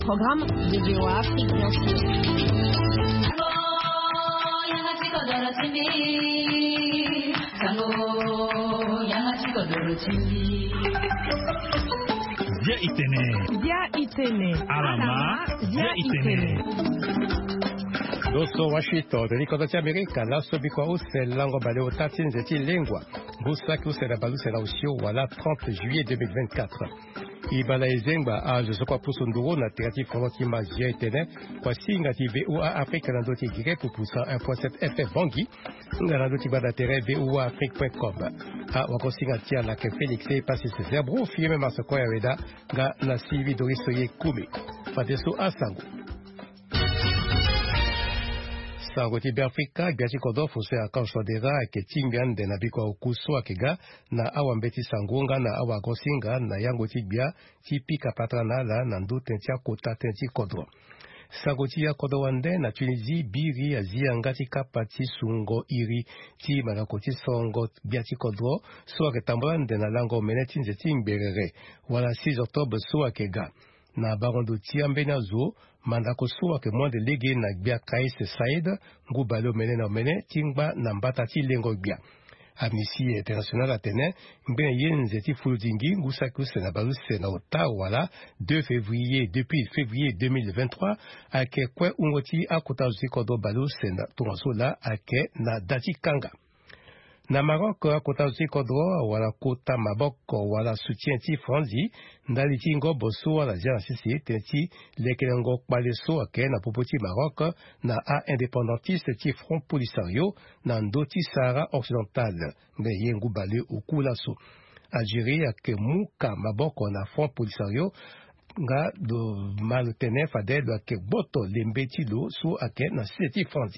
Programme de VOA Afrique, bien sûr. Zia Itene. Alama. Zia Itene. Doso Washington, de l'Économie américaine, la Sobiko c'est langue balé au tatin zeti lingua. Boussaki c'est la balou c'est la aussi voilà 30 juillet 2024. Ibala ezengba a je sais pour son duro na terati froki mazia etene kwa singa ti VOA Afrique na doti gire pour poussa 1.7 FM Bangui na doti bada terre voaafrique.com a wako singa tia la ke Félix e passé ce zebro fieme masako ya weda ga na sivi dorisoye kumi fateso asango Sangoti Afrika biati kodo fose akansodera ke tingan de nabiko okuso akega na awambeti sangonga na awagosinga na yangoti bia tipika patrana la na ndote tia kota tenti kodro. Sangoti ya kodo wande na Tunisie biri azia ngati kapati sungo iri ti manakoti songo biati kodro so aketambrande na lango meneti nzeti ngberere wala 6 octobre so akega. Na barondo tiambena zo mandako soa ke moins de légué na bia Kais Saïd ngubalo mene na mene tingba na mbata ti lengo bia Amnesty International atene mbene yenze ti fuludingi ngusaku se na balu se na ota wala 2 février depuis février 2023 ake kwe ungoti akuta zikodo balu se na tungasola ake na dati kanga na Maroc akota zikodro wala kota maboko wala soutien ti franzi ndali ti ngobo so wala jana sisi tenti lekelengo kpaleso ake na popoti Maroc na a indépendantiste ti Front Polisario na ndoti Sahara Occidental mbe yengu bale okula so Algérie ake muka maboko na Front Polisario nga do maltene fadel ake boto lembeti lo so ake na siti franzi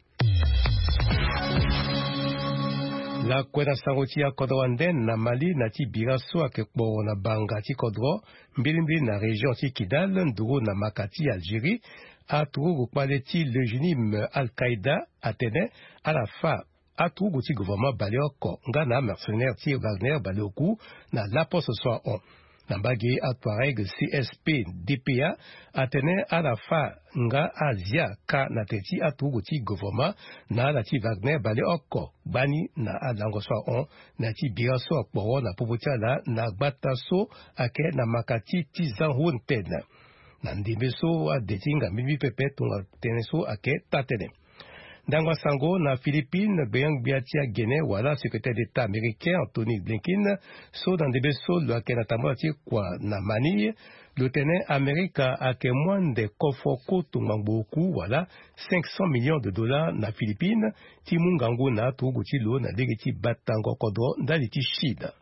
La kwena sangoti ya kodro anden na Mali na ti biraso akekbo na banga ti kodro mbilimbili na région ti Kidal nduru na makati Algérie aturu pale ti leginim Al-Qaïda atene à la fa aturu ti gouvernement baleoko nga na mercenaire ti Wagner baleoku na la poste soit on Nambagi Atwareg CSP DPA atene à la fa nga Asia ka na teti atuguti gouvernement na la ti Wagner bale oko bani na alango so on na ti biraso akporo na popotia la na gbataso ake na makati ti zanhunten na ndimbeso a detinga mibi pepe tunga teneso ake tatene Dangwa Sango na Philippines, Beyang Biatia Guinée, wala secrétaire d'État américain Anthony Blinken, so dans des beso le Kenatamati kwa na Manille, le tenant América a que moins de kofoko tumangboku, voilà, 500 millions de dollars na Philippines, Timungango na Tugutilo na Degeti Batango Kodro, Daliti Shida.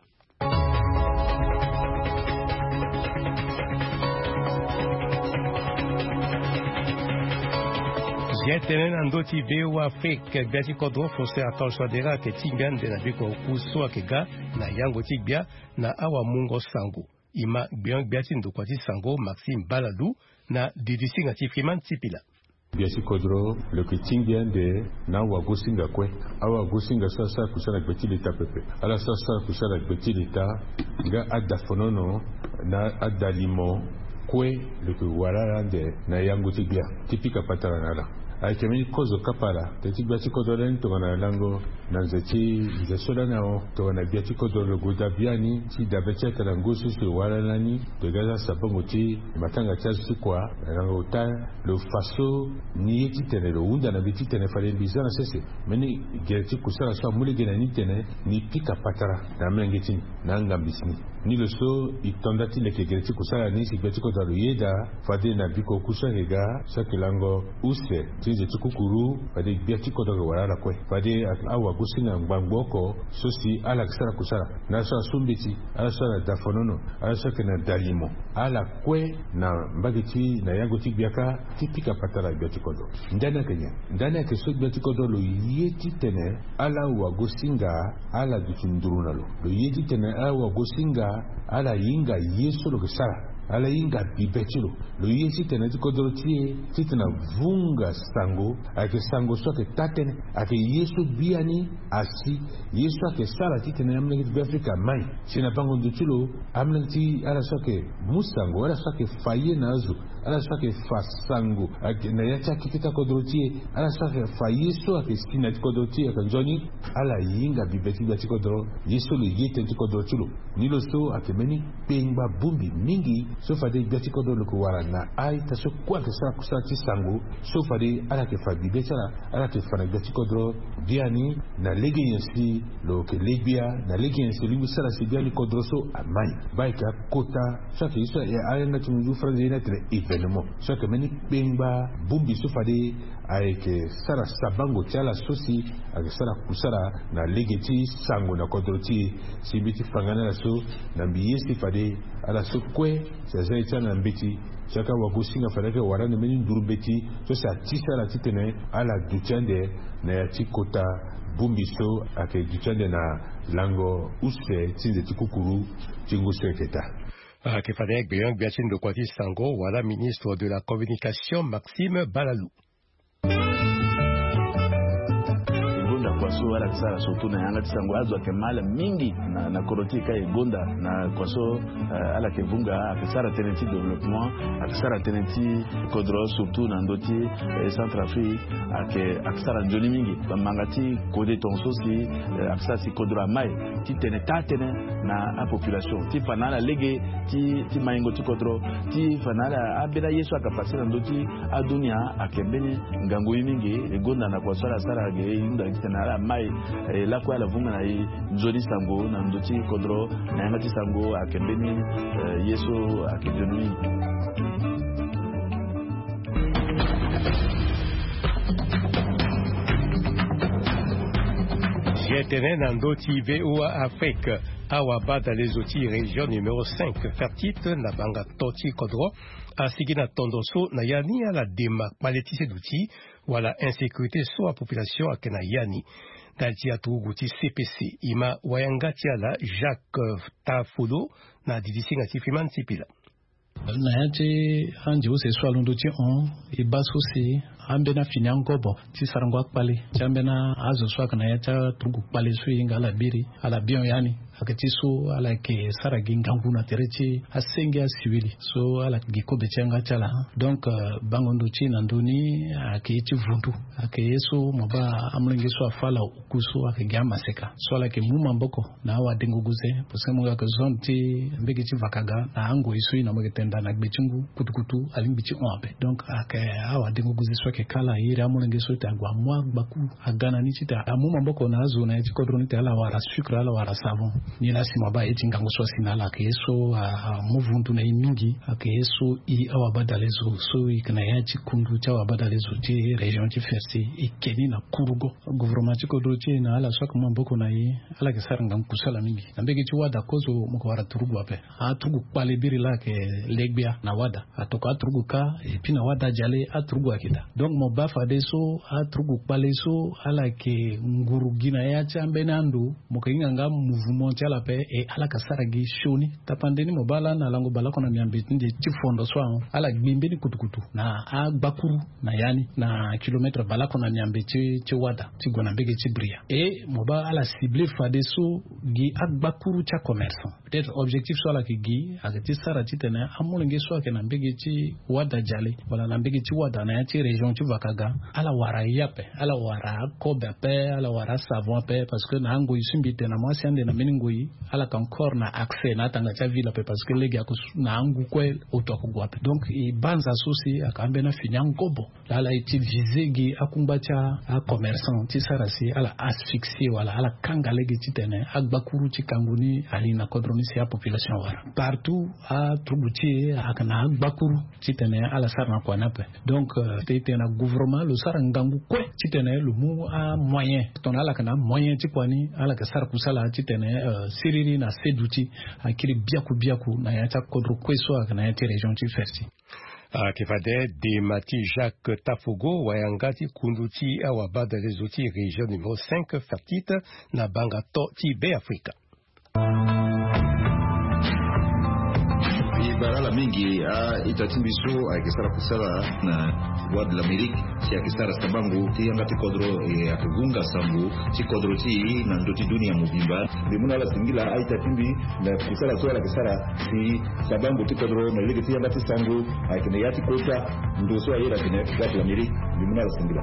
Yetenen andoti VOA Afrique biati kodro fose attention dera ke tingan de na biko kuso akega na yango tibia na awa mungo sango ima biati ndokwati sango Maxime Baladou na didisi ngati Fiman Tipila biasi kodro le kitingan de na wa gosinga kwe awa gosinga sasa kusana petit l'état pepe ala sasa kusana petit l'état nga adafonono na adalimo kwe le wala de na yango tibia tipika patara nala Aikemi kozo kapara teti biati kodoren to na lango na zeti zesola nao to na biati kodoro guda biani ti dabetia tarangusu su wala nani de gaza sabongo ti matanga chasi kwa lango ta lo faso ni eti tene lo unda na biti tene fale bizana sese meni gerti kusala so mule gena ni tene ni pika patara na mengeti na ngambisni ni le so itondati le gerti kusala ni si biati kodoro yeda fade na biko kusanga sakilango use je tukukuru pade biati kodoro wala kwe pade awa gusinga ngbangoko sosi ala kisara kusara na sa sumbiti ala sa dafonono ala sa kana dalimo ala kwe na mbagiti na yango tibiaka tipika patara biati kodoro ndana ke so biati kodoro yeti tene ala wa gusinga ala dutunduruna lo yeti tene ala wa gusinga ala yinga yeso lo kisara ala inga bibechulo lo yesi tena tikodro titena vunga sango ake sango soke tatene ake yesu biani asi yesu ake sala titena amne ki Afrika mai sina pango nduchulo amne ti ala soke musango ala soke faye nazo ala soke fasango ake na yacha kikita kodro ala soke faye so ake sina tikodro ake njoni ala yinga bibeti tikodro yesu lo yete tikodro chulo nilo so ake meni pengba bumbi mingi so fade beti kodro lo kuwara na ai taso kwa ke sara kusara ti sango so fade ala ke fa bibetala ala ke fa na beti kodro diani na lege yensi lo ke legbia na lege yensi lingu sara si biani kodro so amai baika kota so ke iso e ala na tumuju franze na tre evenement so ke meni pengba bumbi so fade ai ke sara sabango tiala sosi ake sara kusara na lege ti sango na kodro ti sibiti fangana na so na mbiyesi fade ala so kwe sa na mbiti chaka wagusinga fadake warane meni ndurubeti so sa tisa la titene ala duchande na ya tikota bumbiso ake duchande na lango use tinze tikukuru tinguse keta. Ke fadek beyang biachin de kwati sango wala ministre de la communication Maxime Balalou. Kwaso ala kisara sotu na yanga tisango azo ake mala mingi na korotika igonda na kwaso ala ke vunga akisara tenenti development akisara tenenti kodro surtout na ndoti Centrafrique akisara njoni mingi mangati kode tonso si akisara si kodro mai ti tene tatene na a population ti fanala lege ti maingo ti kodro ti fanala abela yesu akapasira ndoti adunia akembeni ngango mingi igonda na kwaso ala sara ge inda kitana mai la kwa la vunga na nzoli sango na ndoti kodro na yangati sango akembeni yesu akejoni. Jetene na ndoti VOA Afrique awa dans les outils région numéro 5 fertite na banga toti kodro asigi na tondoso na yani ala dema paletise d'outils wala insécurité so a population akena yani dalti atu guti CPC ima wayangati ala Jacques Tafulo na divisi ngati fiman tipila na yaje anje use swalo ndoti on e baso se ambena finyango bo ti sarango akpale chambena azo swaka na yacha trugu pale so inga ala biri ala bion yani akatiso ala ke saragi nganguna terechi asenge asiwili so ala giko bechenga chala donc bangondo chi na ndoni akiti vundu akeyeso moba amlenge so afala ukuso akegama seka so ala ke muma mboko na wa denguguze posemo ga zonti mbege chi vakaga na ango iso ina mgetenda na gbechungu kutukutu alimbichi onbe donc ake awa denguguze so ke kala ira amlenge so tangwa mwa baku agana ni chita amuma mboko na azo na ti kodroni te ala wara sucre ala wara savon ni la simaba etinga ngoswa sinala keso muvundu na imingi akeso I awabadalezo so ikana yachi kundu cha wabadalezo ti region ti fersi ikeni na kurugo gouvernement ti kodrochi na ala swaka mamboko na yi ala ke saranga kusala mingi nambege ti wada kozo moko wara turugu ape turugu pale biri la ke legbia na wada atoka turugu ka epi na wada jale turugu akita donc mo bafa deso turugu pale so ala ke nguru gina yachi ambenandu moko inganga mouvement ti ala pe ala kasara gi shoni tapandeni mobala na lango balako na miambeti nje chifondo swao ala gbimbeni kutukutu na agbakuru na yani na kilometre balako na miambeti ti wada ti gona mbege ti bria moba ala ciblé fadeso gi agbakuru cha commerçant peut-être objectif so ala ki gi akati sara ti tene amulenge so ke na mbege ti wada jale wala na mbege ti wada na ti région ti vakaga ala wara yape ala wara kobe pe ala wara savon pe parce que na ngo isumbi tena mwasi ande na meningoi ala encore na accès na tanga cha villa pe parce que legi na angu kwe otoko gwape donc I banza sosi akambe na finyangobo ala iti visegi akumbacha a commerçant ti sarasi ala asphyxie wala ala kanga legi titene agbakuru ti kanguni ali na kodroni si a population wara partout a trubuti akana agbakuru titene ala sarna kwa nape donc titena gouvernement le sarangangu kwe titene le mu a moyen ton ala kana moyen ti kwani ala ka sar kusala titene siriri na seduti akiri biaku na yata kodro kweso na yata region ti ferti kefade de mati Jacques Tafogo wayangati kunduti awabada les outils région numéro 5 fertite na bangato ti be Afrika. barala mingi itatimbiso akisara kusala na voie de l'Amérique si akisara sabangu ti ngati kodro akigunga sambu ti kodro ti na ndoti dunia mubimba bimuna la singila itatimbi na kusala so la kisara ti sabangu ti kodro na ligi ti ngati sambu akine yati kota ndoso ayira kine voie de l'Amérique bimuna la singila.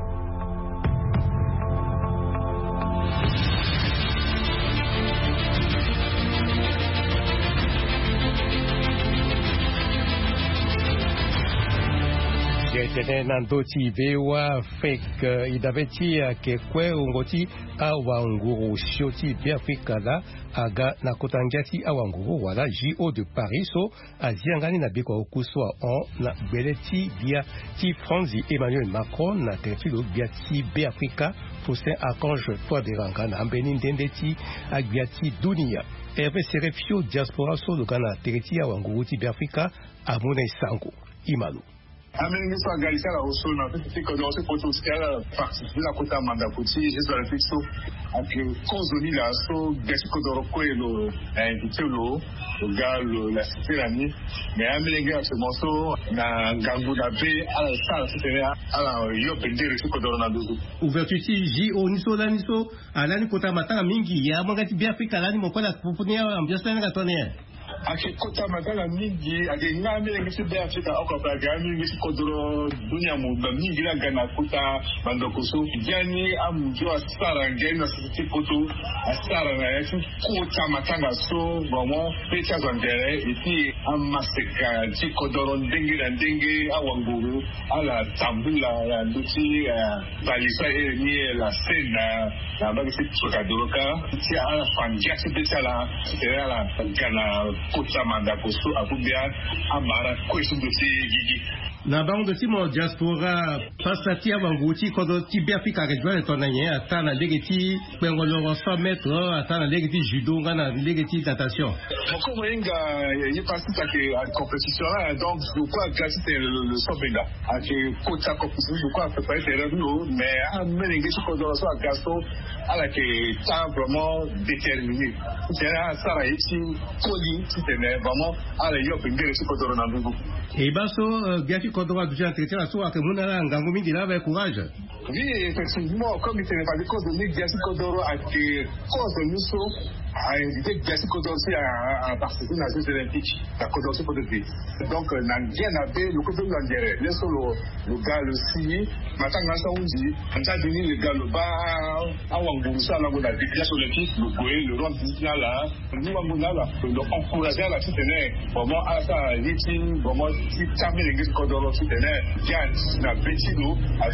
Tene nandoti bewa fek idabeti ke kwe ungoti awanguru shoti Afrika la aga na kotangati awanguru wala JO de Paris so aziangani na biko okuswa on na beleti via ti Franzi Emmanuel Macron na terfilo via ti Afrika Faustin Archange Touadéra na ambeni ndendeti agbiati dunia Hervé Serefio diaspora so lugana tereti awanguru ti Afrika amuna isango Imalu. Amen so agalisa la oso na fiti ko do se poto skala participer la kota manda kuti jesu la fixo ake kozoni la so gesi ko do ko elo intitolo galo la sirani mais amelenge a ce morceau na gangu na be ala sala c'était ala yo pendere ko do na duzu ouverture ti JO niso la niso ala ni kota matanga mingi ya mangati bi Afrika la ni mokola pupunia ambiance na tone ake kota matanga mingi ake ngame ngisi be Afrika okapa gami ngisi kodoro dunia muda mingi la gana kota bandoko so jani amjo asara ngena sisi poto asara na yesu kota matanga so vraiment pecha zangere iti amaseka ti kodoro ndenge awanguru ala tambula ya nduti balisa ni la scène na bagisi tsokadoroka ti ala fangia ti pecha la la gana kota mandako so akubia amara kwesu dosi gigi na bango de timo diaspora pasati avanguti kodo ti Afrika region tonanye atana legeti pengolo 100 mètres atana legeti judo ngana legeti natation moko moinga yi pasita ke compétition là donc je crois que c'était le sobenda ake kota compétition je crois préparer terrain no mais amenenge ci kodo so agasto ala ke ta vraiment déterminé c'est ça là ici koli c'était vraiment ala yo pengere ci kodo na ndugu e baso biafi kodo wa duja entretien so akamuna ngango mingi la avec courage. Oui, effectivement, comme il ne pas de cause de Nick Kodoro à cause de Nusso a invité Gassi Kodoro à participer aux Jeux Olympiques, la Kodoro pour le pays. Donc, n'a rien à faire, le côté de l'Angéré, le solo, le gars, le signé, maintenant, on dit, on a donné le gars, le bas, à Wangoussa, là, on a des Jeux Olympiques, le Goué, le Roi Disney, là, nous, Wangoussa, là, donc, encourager à la soutenir, vraiment, à ça, l'étine, vraiment, si jamais les Gassi Kodoro soutenir, Yann, n'a petit l'eau, à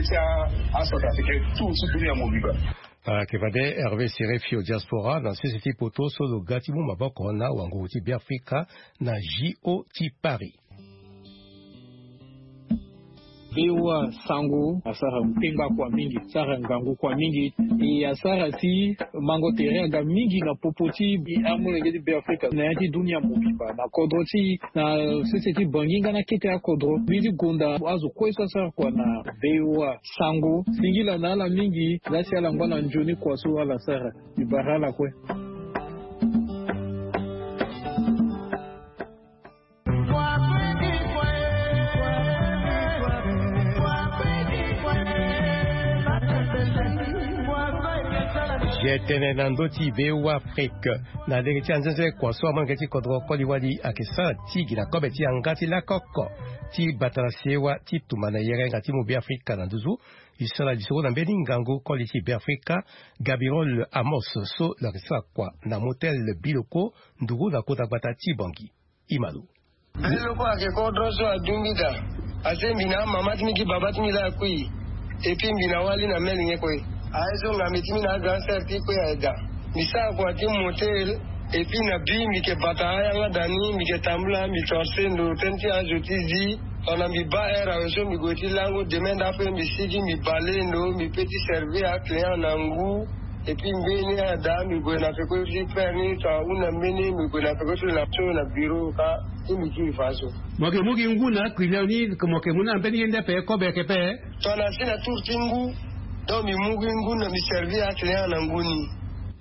à South-Afrique, tout ce qui est à mon vivant. Kevade Hervé Serefio diaspora dans ce type poto solo gatimu maboko na wangouti Afrika na JO ti Paris. Bewa sango asara mpemba kwa mingi sara ngangu kwa mingi asara si mango terega mingi na popoti bi amulenge di Afrika na yati dunia mubimba na kodoti na sisi banginga na kete ya kodro bili gonda azo kwesa sara kwa na bewa sango singila na ala mingi lasi ala ngwana njoni kwa so ala sara ibarala kwe. Tene nandoti bewa Afrika na legeti anzenze kwa so amangeti kodro koliwali akesa tigi na kobeti angati la koko ti batalasewa ti tumana yere ngati mu Afrika na nduzu isala disoko na mbeni ngango koliti Afrika Gabriel Amos so la kesa kwa na motel biloko ndugu na kota bata ti bangi Imalu biloko ake kodro so adungida asembi na mamati miki babati mila kui epi mbina wali na melinge kwe aizo ngamitimi na ganser tipo ya eda misa kwa ti motel epi na bi mike bataya nga dani mike tambula mi torse ndo tenti ajoti zi ona mi ba era weso mi goti lango demenda pe mi sigi mi bale ndo mi peti servi a client nangu epi mbeni ada mi go na peko ji perni ta una mbeni mi go na peko la cho na bureau ka imi ki faso mugi nguna kwilani como que muna mbeni ende pe ko be ke pe tona sina turtingu do mi mugi nguna mi servi a client nanguni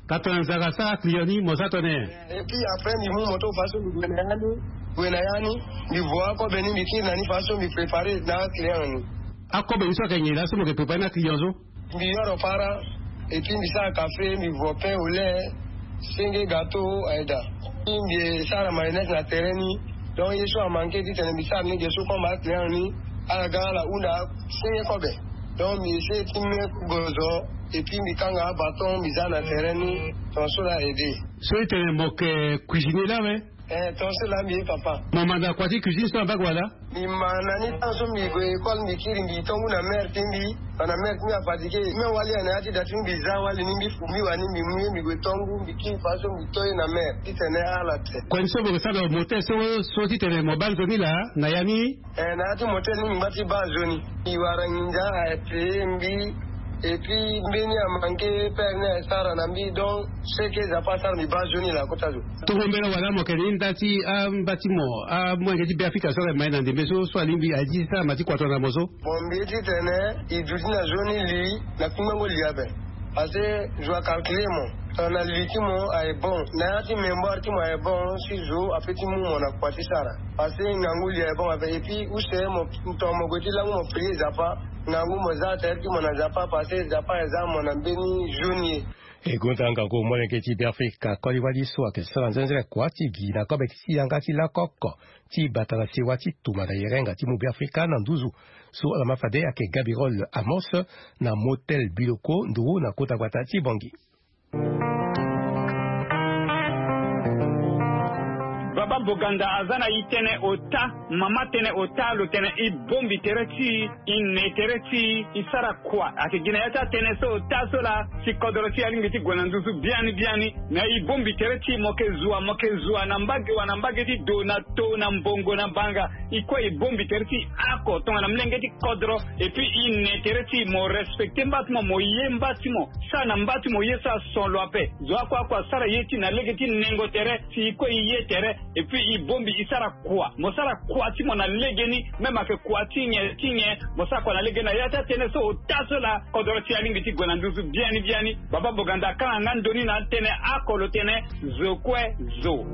katonza sa klioni mosatone. Et puis après ni moto façon gwenayani ni voa ko beni biki nani façon mi préparer na client. Ako be so kenyi la so mo ke préparer na client zo. Mi yoro para et puis mi sa café mi voa pain au lait, 5 gâteaux aida. Mi sa la mayonnaise na terreni. Donc il soit manqué dit tene mi sa ni geso ko ma client ni ala gala una 5 kobe. Donc mi se timé gozo et puis mi kanga bâton mi za na terreni ton so la aider. So tene mo ke cuisiner là mais ton so la mi papa. Maman da kwati cuisine so ba voilà. Mi manani tanso mi go école mi kiri mi tongu na mère timbi na mère mi afatike me wali na ati da timbi za wali ni mi fumi wani mi go tongu mi kiri faso mi toy na mère itene ala te. Kwa nso bo sa do motel so ti tene mobile zoni la na yani na ati motel ni mbati ba zoni i waranginja ate mbi. Et puis, Mbeni a manqué, Perne, Sara, Nambi, donc, ce que j'ai pas ça, mi bajoni la Kotazo. Tout le monde a moqué, dati, bâtiment, moi, j'ai dit, Béafrique, sur la main dans des maisons, soit Limbi, a dit ça, m'a dit quoi, ton amoso? Mon béti tenait, il dit, la zone, lui, la Kumango liabe. Parce que, je dois calculer, mon. On a lui qui est bon. N'a-t-il mémoire qui est bon, si je, à petit mou, on a quoi, Sara. Parce que, Nangou, il est bon, et puis, où c'est, mon goti, là, mon prix, Zapa. E guntanga go mole ke ti Afrika ko liwali so ke sanzenzele kwa ti gina ko be ti yanga ti la kokko ti batala si wati tuma da yerenga ti mu Afrika na nduzu so ala mafade ake Gabirol Amos na motel Biloko ndu na kota kwata ti Bongi. Baba Boganda azana itene ota mama tene ota lo tene I bombi tereti inne tereti isara kwa akigina yata tene so ota sola si kodoroti alingiti gwananduzu biani na I bombi tereti mokezua na mbage ti donato na mbongo na banga iko I bombi tereti ako tonga na mlengeti kodro et puis inne tereti mo respecte mbatimo mo yembatimo sana mbatimo yesa son loape zo kwa sara yeti na legeti nengo tere si iko iye tere et puis I bombi isara kwa mosara kwa ti mona legeni même ake kwa tinye mosara kwa na legena yata tene so taso la kodoro ti alingi ti gwananduzu biani Baba Boganda kana ngandoni na tene akolo tene zokwe zo.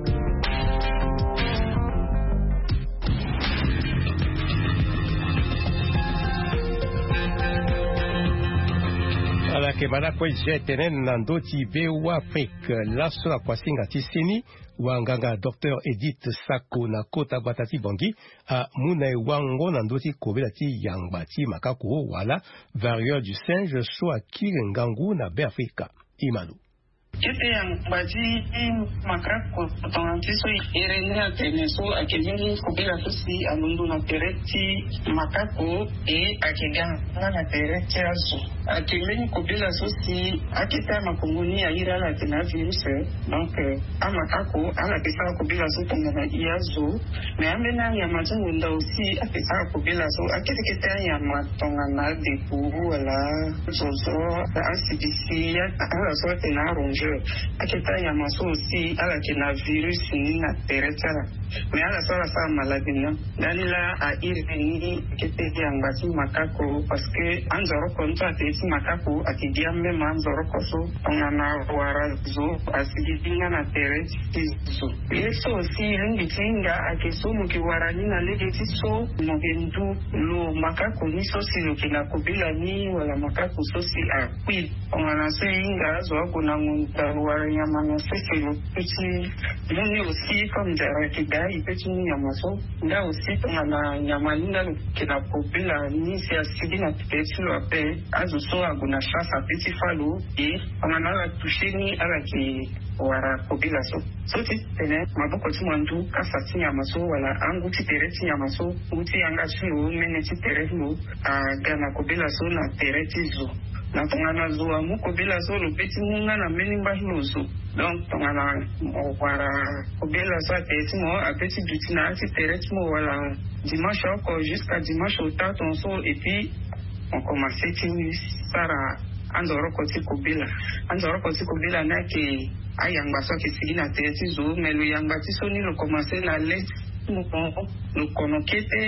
Ala ke bala kwa jetenen nando ti veu Afrique la sola kwa singa ti seni wanganga Dr. Edith Sako na kota batati Bongi a munai wango nando ti kobela ti yangba ti makako wala variole du singe so a kirengangu na be Afrika Imanu. Ite yang baji makako tongantiso irenia teneso akejingi kubila susi amundu na tereti makako akeganga na tereti aso akimeni kubila susi akita makunguni aira la tena virus donc amakako ala pesa kubila susi na iazo me amena ya mazungu nda aussi apesa kubila so akiteketa ya matongana de puru wala zozo ACDC ala so tena ronge akita ya maso aussi ala kina virus ni na teretara me ala sora sa maladie dalila a irveni kete ya ngati makako parce que anzoro konta tesi makako akidia mema anzoro koso ngana warazo asigidinga na tereti so eso aussi lingi tinga akesomo kiwarani na legeti so mogendu lo makako ni so silo kina kubila ni wala makako so si akwi ngana so inga zo kuna ngunta ya mano seselo petit nani aussi comme jarakida petit nyamaso nda aussi ngana nyamalinga kina kubila ni si asidi na petit lo ape azo so aguna chasa petit falo ngana la tushini ala ki wara kubila so tene maboko tumandu kasati nyamaso wala angu titereti nyamaso uti anga chiro mene titereti lo gana kubila so na tereti zo na tongana zuwa muko bila solo peti munga na menimba hiloso donc tongana wara kubila sa peti mo apeti dutina ati tereti mo wala dimanche encore jusqu'à dimanche au temps on so et puis on commençait ti sara anzoro koti kubila na ke ayangba so ke sigina tereti zo melo yangba ti so ni lo commencer la let mo lo konokete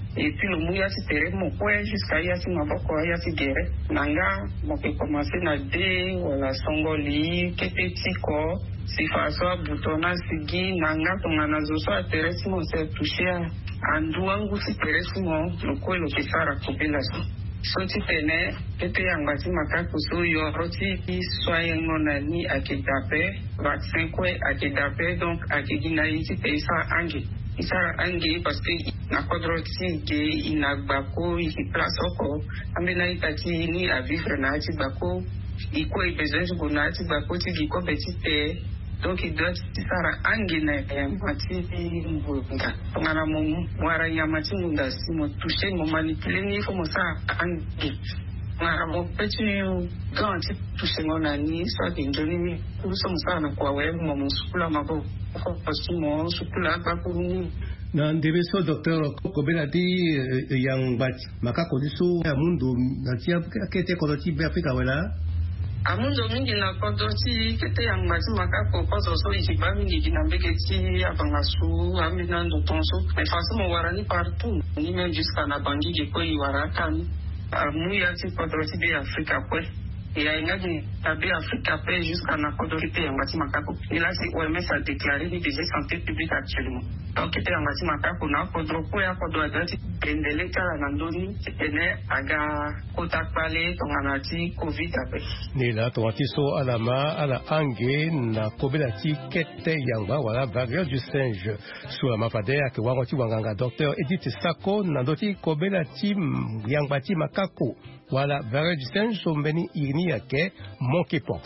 et puis le mouya si tere mon quoi jusqu'à ya si maboko ya si gere nanga mo ke commencer na de wala songoli kete ko si faso butona sigi nanga tongana zoso tere si mo se toucher andu wangu si tere si mo lo ke sara kopela so ti tene kete yanga si makako so yo roti soyen monani akedape vaccin ko akedape donc akegina iti pesa ange isara ange parce que na kodroti ke inagbako iki place oko amena itati ni a vivre na ati bako iko besoin de bona ati bako ti giko betite donc il doit isara ange na mati mbunga ngana mo mwara nyamati munda si mo toucher mo manipuler ni fo mo sa ange ngara mo petit quand tu toucher ngona ni so ke njoni ni kuso msana kwa we mo musukula mabo ko sukula bakuni na ndebeso docteur Kobelati yang bat makako diso ya mundo na tia kete kodoti be Afrika wala amundo mingi na kodoti kete yang bat makako pozo so ikiba mingi kinambeketi abangasu amina ndo tonso mais façon warani partout ni même jusqu'à na bangi ko iwarakan amuya ti kodoti be Afrika kwe ya ingadi tabi Afrika pe jusqu'à na kodorité ya ngati makako ila si OMS a déclaré ni des santé publique actuellement donc était en ngati makako na kodroko ya kodwati pendele kala na ndoni ene aga kotakpale tonganati covid ape nila tonati so alama ala ange na Kobelati kete yangba wala variole du singe sur mafade ke wangoti wanganga docteur Edith Sako na doti Kobelati yangbati makako wala variole du singe sombeni irni yake monkeypox.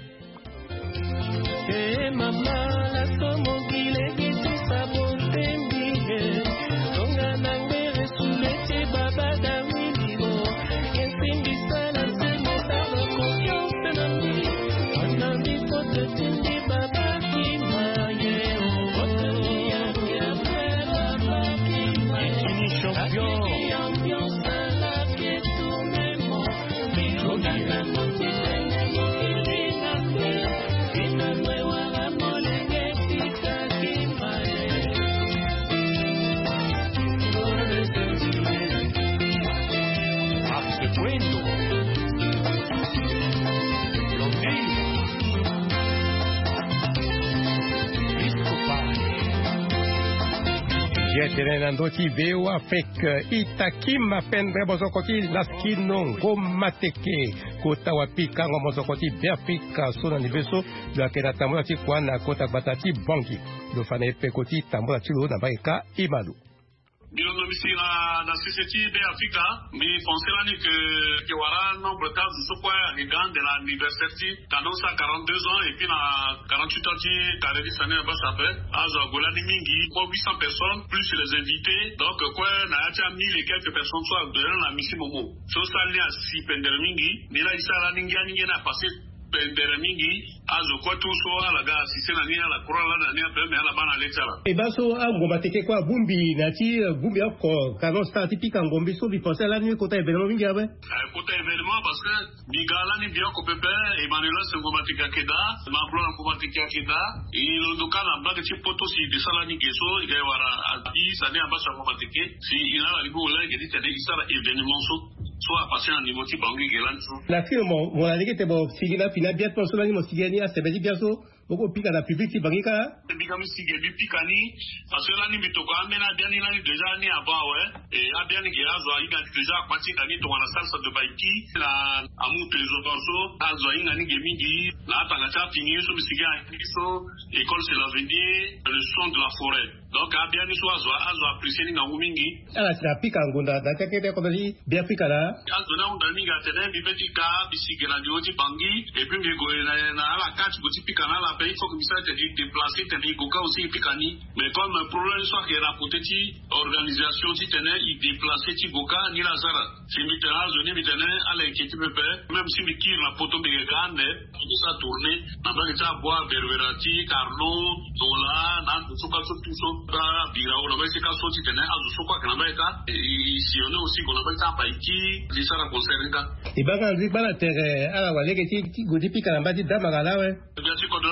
Tenen andoti veo Afrique itakima pendre bozokoti laskino ngomateke kota wapika ngomozokoti beafrika sona niveso la kena tamula ti kwana kota batati bangi do fane pekoti tamula tilo na baika imalu bilongo misira na société de Africa mi fonctionne que wara nombre de cas de quoi arrivant de l'université dans 42 ans et puis na 48 ans qui carré sané bas après azo golani mingi 800 personnes plus les invités donc quoi na acha 1000 et quelques personnes soit de la mission momo so sali a si pendere mingi ni la isala ningi na passé pendere mingi azo kwa tu so ala ga sisena ni ala kurala na ni apeme ala bana lechala e baso ngomba teke kwa bumbi na ti bumbi ko kanon sta tipika ngombi so bi penser la nuit kota événement mingi abe kota événement parce que bigala ni bien ko pepe Emmanuel ngomba teke keda ma blo ngomba teke keda e lo dokala mbaka ti poto si de sala ni geso ige wara adi sane ambasa ngomba teke si ina la libo la gedi tade isara événement so soit passer en niveau type bangi gelanso la firme mon alike te bo sigina fina bien pour cela ni mo sigani a sebedi biaso boko pika na public bangi ka bika mi sigeli pikani parce que là ni bitoko amena bien ni là déjà ni avant ouais et a bien ni geazo inga déjà kwati kani to wana salsa de baiki la amu tezo dorso azo inga ni gemigi la tanga cha fini so mi sigani so école c'est l'avenir le son de la forêt donc a bien ni so azo apprécier ni ngamu mingi ala sira pika ngonda da keke ko di bien pika la azo na unda ni ga tene bi betika bi sigela joti bangi et puis bi go na ala kati go tipika na la il faut que ça te dit déplacer te dit coca aussi pikani mais comme un problème soit que la poteti organisation ti tenait il déplacer ti coca ni la zara si mi tena zone mi tena ala qui tu peux même si mi tire la poto be grande il ça tourner na ba ta boire ververati carlo dola na tout ça tout ça ba bira o ba se ka so ti tena azu so kwa kana ba ka si on aussi qu'on appelle ça baiki di sara conservita e ba ga nzi ba la terre ala wale ke ti godi pika na ba di dama gala we bien sûr que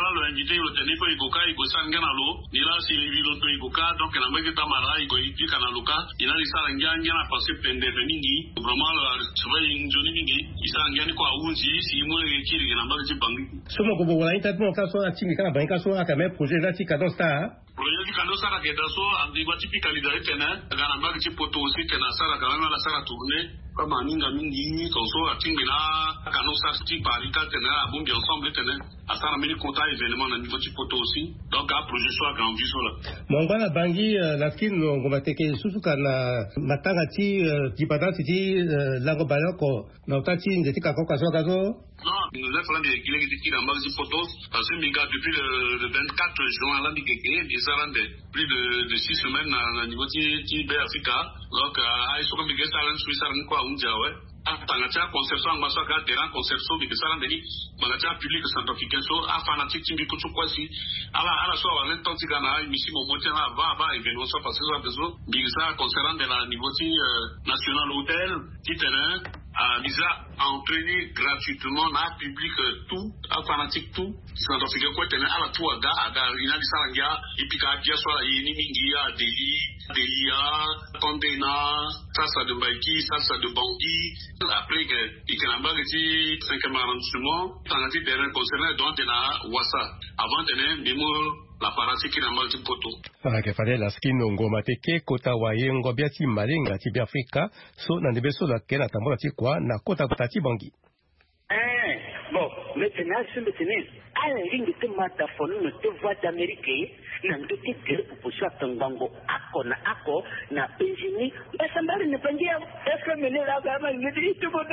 le invité le tenir ko igoka igosa ngana lo ni la si vilondo igoka donc na mbeki tamara igoiki kana luka ina lisa nganja na passer pende mingi vraiment la travail njoni mingi isa ngani kwa unji si mo ekiri na mbeki bangi somo ko bola internet ka so atingi kana banka so akame projet là ti kadon sta projet du kando sara ke daso andi ba typically da tena kana mbeki poto aussi tena sara kana la sara tourner comme aninga mingi so atingi na kano sa ti parika tena bombi ensemble tena asara mini kota événement na niveau du poto aussi donc un projet soit grand visuel là mongana bangi lakin ngoma teke susu kana matanga ti dipata ti lango baloko na utati ndeti kako kaso non nous avons fait des kilomètres qui dans magasin photos parce que minga depuis le 24 juin là dikeke déjà plus de 6 semaines na niveau ti Africa donc ay so comme que ça là Suisse là quoi unja ouais atanga conception ngwa so ka terrain conception bi ça là ndeni banacha public sanctification a fanatique timbi kuchu kwasi ala so wa lento tigana misi mo motia va événement ça parce que ça besoin bi ça concernant de la niveau national hôtel ti terrain visa entraîner gratuitement na public tout a fanatique tout sanctification quoi terrain ala tout aga ina lisangia ipika dia so la yini mingi ya delia condena ça de baiki ça de bangui après que ikanamba ti 5e arrondissement tanati terrain concernant donc na wasa avant tenir mimo la parasi qui na multi poto ke fale la skino ngoma teke kota wa yengo bia ti malenga ti bia Afrika so na ndebe so la kena tambola ti kwa na kota ti bangi bon maintenant à la ligne de mataphone ne te voit d'Amérique na ndoki tere kuposha tangango ako na penjini basa mbali ne pangia efe mene la kama ngidi tubono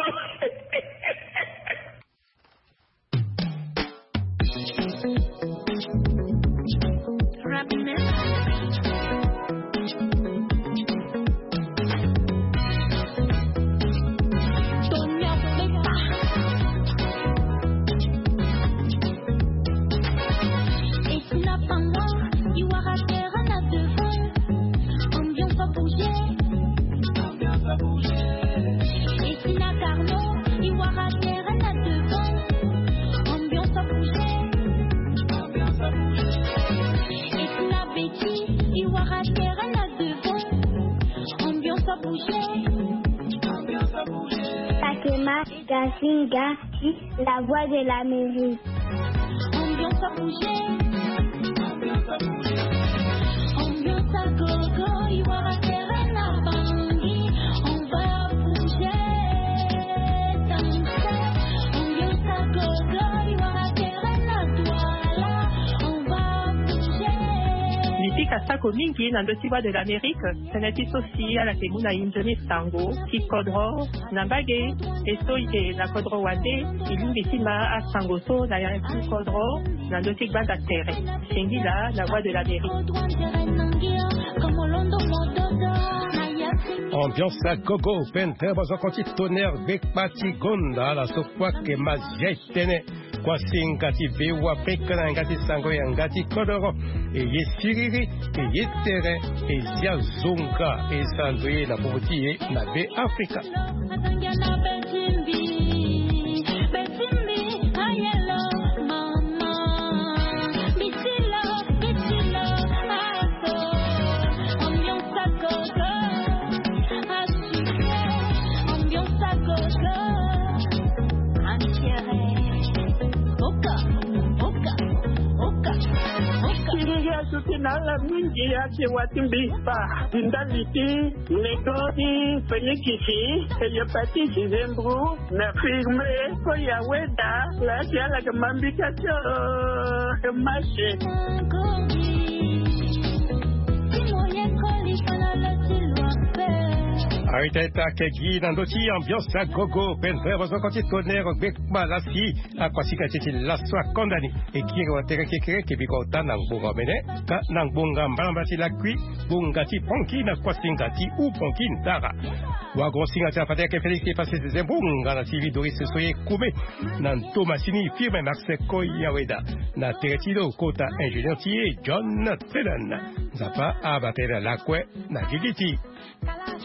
Takema Gasinga, la voix de l'Amérique. Ambiance à bouger. Ambiance à gogo, Iwara Terra na bangi. On va bouger, danser. Ambiance à gogo, Iwara Terra na douala. On va bouger. Nipika sako mingi na ndotiwa de l'Amérique. Seneti sosi ala temuna injoni sango, kikodro, nambage, eso ite na kodro wate, ilumbi sima a sango so na yanki kodro, na ndotik banda terre. Shengila, la voix de l'Amérique. Ambiance à gogo, pente, bozo konti tonnerre, bekpati gonda, la sokwa ke mazjetene. Kwa singati bewa pekana ngati sango ya ngati kodoro e yesiriri e yetere e ziazunga e sandoye na popotiye na be Afrika. Nala mingi yake watimbipa indaliti negoti fenikisi eyopatisi zembru na firme ko yaweda la kiala kamambika cho mashe Aiteta kegi nandoti ambiance à gogo pente bozo konti tonnerre bekma lasi akwasika titi laswa kondani e kire watere kekere kebiko tana mbonga mene ka nambonga mbambati la kui bongati ponki na kwasingati u ponki ndara wagon singati apate ke Félix passé des mbonga na TV Doris soye kume na Thomasini firme Marseco Yaweda na Teretido kota ingénieur tie John Trellan zapa abatera la kwe na gigiti